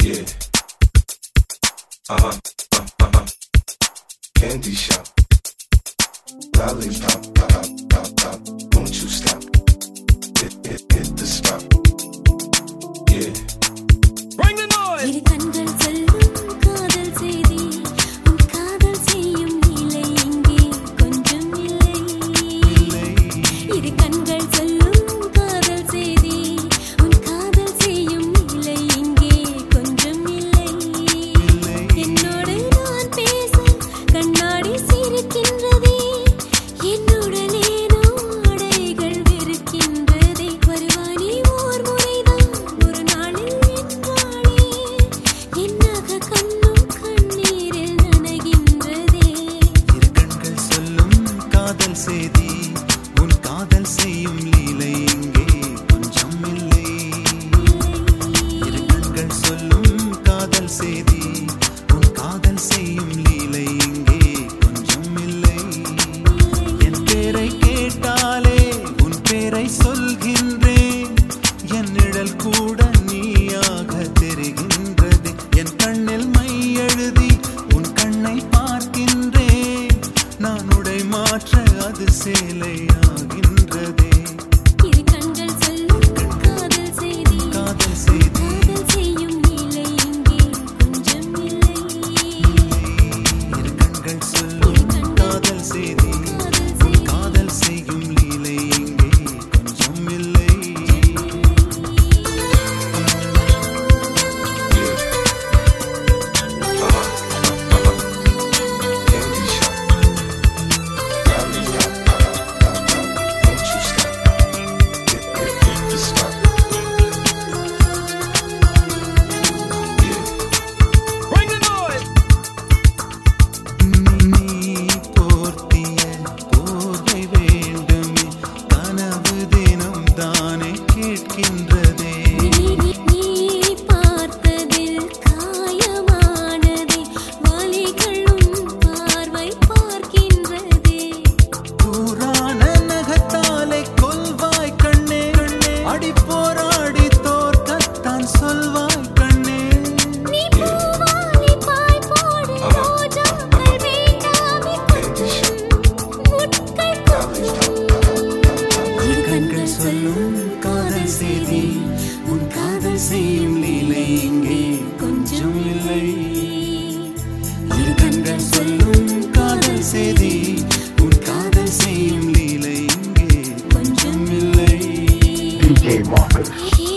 Yeah. Candy shop. Lollipop, pop, pop, pop. Won't you stop? Hit the spot. Yeah. Bring the noise. இரு கண்கள் சொல்லும் காதல் செய்தி உன் காதல் செய்யும் நிலை இங்கே கொஞ்சம் இல்லை இரு கண்கள் சொல்லும் காதல் செய்தி உன் காதல் செய்யும் நிலை இங்கே கொஞ்சம் இல்லை என்னோடு நான் பேச கண்ணாடி சிரிக்கின்றதே என்னுடன் ஏனோ ஆடைகள் வெறுக்கின்றதே வருவானே ஓர் முறைதான் ஒரு நாளில் என்றாளே என்னாக கண்ணும் கண்ணீரில் நனைகின்றதே இரு கண்கள் சொல்லும் காதல் செய்தி உன் காதல் செய்யும் லீலை இங்கே கொஞ்சம் இல்லை இரு கண்கள் சொல்லும் காதல் செய்தி உன் காதல் செய்யும் லீலை இங்கே கொஞ்சம் இல்லை என் பேரை கேட்டாலே உன் பேரை சொல்கின்றேன் என் நிழல் கூட நீயாக தெரிகின்றது என் கண்ணில் மை எழுதி உன் கண்ணை பார்க்கின்றேன் நான் உடை மாற்ற அது சேலையாகின்றதே இரு கண்கள் சொல்லும் காதல் செய்தி காதல் செய்தி காதல் செய்யும் நிலை இங்கே கொஞ்சம் இல்லை இரு கண்கள் சொல்லும் காதல் செய்தி உன் காதல் செய்யும் லீலை இங்கே கொஞ்சம் இல்லை Candy shop. Lollipop, pop, pop, pop. Won't you stop? Hit the spot. Yeah. Bring the noise. நீ போர்த்திய போர்வை வேண்டுமே கனவு தினம் தானே கேட்கின்றதே நீ பார்த்ததில் காயமானதே வலிகளும் பார்வை பார்க்கின்றதே புராண நகத்தாலே கொல்வாய் கண்ணே அடி போராடி தோற்கத்தான் சொல்வாய் கண்ணே நீ பூவாலி பாய் போடு ரோஜாக்கள் வேண்டாமே Candy shop. முட்கள் கொட்டும் இரு கண்கள் சொல்லும் காதல் செய்தி உன் காதல் செய்யும் லீலை இங்கே கொஞ்சம் இல்லை இரு கண்கள் சொல்லும் காதல் செய்தி உன் காதல் செய்யும் லீலை இங்கே கொஞ்சம் இல்லை DJ Marcus. ஏ